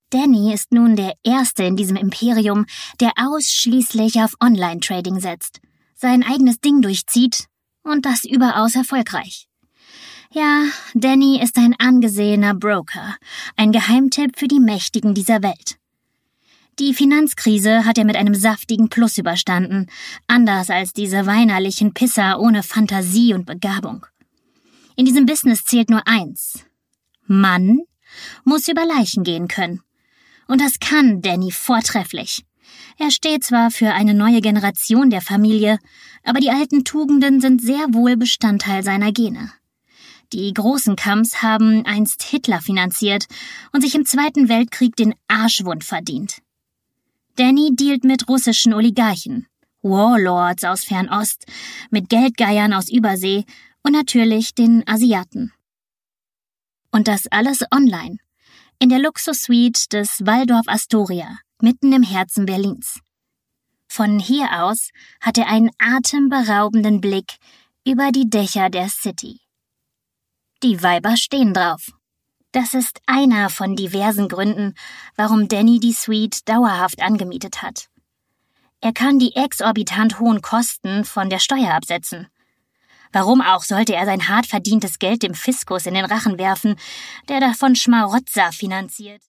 Danny ist nun der Erste in diesem Imperium, der ausschließlich auf Online-Trading setzt, sein eigenes Ding durchzieht und das überaus erfolgreich. Ja, Danny ist ein angesehener Broker, ein Geheimtipp für die Mächtigen dieser Welt. Die Finanzkrise hat er mit einem saftigen Plus überstanden, anders als diese weinerlichen Pisser ohne Fantasie und Begabung. In diesem Business zählt nur eins: Man muss über Leichen gehen können. Und das kann Danny vortrefflich. Er steht zwar für eine neue Generation der Familie, aber die alten Tugenden sind sehr wohl Bestandteil seiner Gene. Die großen Kamps haben einst Hitler finanziert und sich im Zweiten Weltkrieg den Arschwund verdient. Danny dealt mit russischen Oligarchen, Warlords aus Fernost, mit Geldgeiern aus Übersee und natürlich den Asiaten. Und das alles online, in der Luxussuite des Waldorf Astoria, mitten im Herzen Berlins. Von hier aus hat er einen atemberaubenden Blick über die Dächer der City. Die Weiber stehen drauf. Das ist einer von diversen Gründen, warum Danny die Suite dauerhaft angemietet hat. Er kann die exorbitant hohen Kosten von der Steuer absetzen. Warum auch sollte er sein hart verdientes Geld dem Fiskus in den Rachen werfen, der davon Schmarotzer finanziert?